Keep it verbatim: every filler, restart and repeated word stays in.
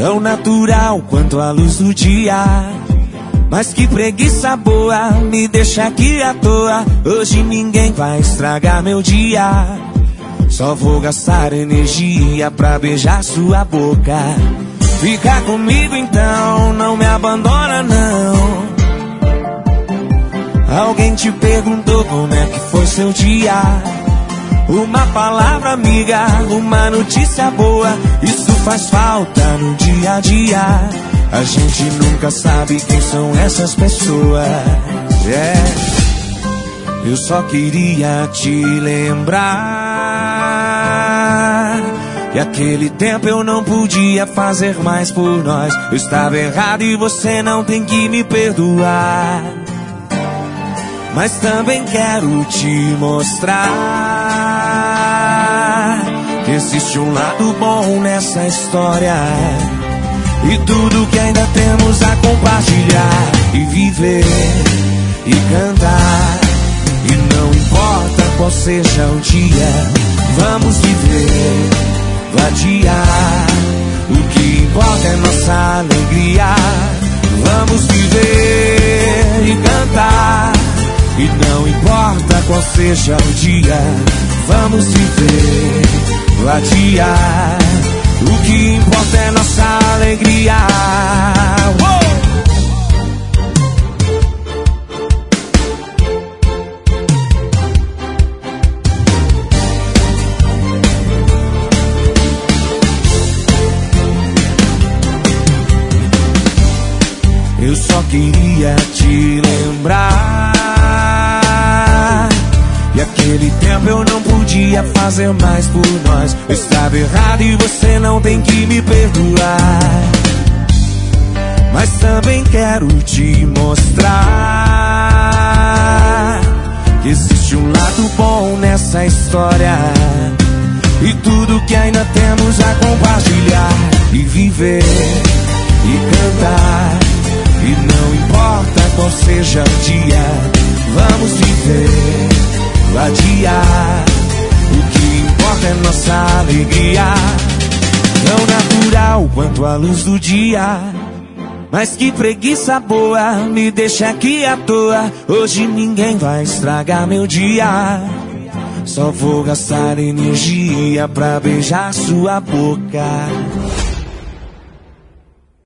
tão natural quanto a luz do dia. Mas que preguiça boa, me deixa aqui à toa. Hoje ninguém vai estragar meu dia. Só vou gastar energia pra beijar sua boca. Fica comigo então, não me abandona não. Alguém te perguntou como é que foi seu dia? Uma palavra amiga, uma notícia boa, isso faz falta no dia a dia. A gente nunca sabe quem são essas pessoas. Yeah. Eu só queria te lembrar que aquele tempo eu não podia fazer mais por nós. Eu estava errado e você não tem que me perdoar. Mas também quero te mostrar que existe um lado bom nessa história. E tudo que ainda temos a compartilhar e viver e cantar. E não importa qual seja o dia, vamos viver, vadiar. O que importa é nossa alegria. Vamos viver e cantar. E não importa qual seja o dia, vamos viver, vadiar. O que importa é nossa alegria. Uou! Eu só queria te lembrar e aquele tempo eu não podia fazer mais por nós. Eu estava errado e você não tem que me perdoar. Mas também quero te mostrar que existe um lado bom nessa história. E tudo que ainda temos a compartilhar e viver e cantar. E não importa qual seja o dia, vamos viver, vadiar. O que importa é nossa alegria. Tão natural quanto a luz do dia. Mas que preguiça boa, me deixa aqui à toa. Hoje ninguém vai estragar meu dia. Só vou gastar energia pra beijar sua boca.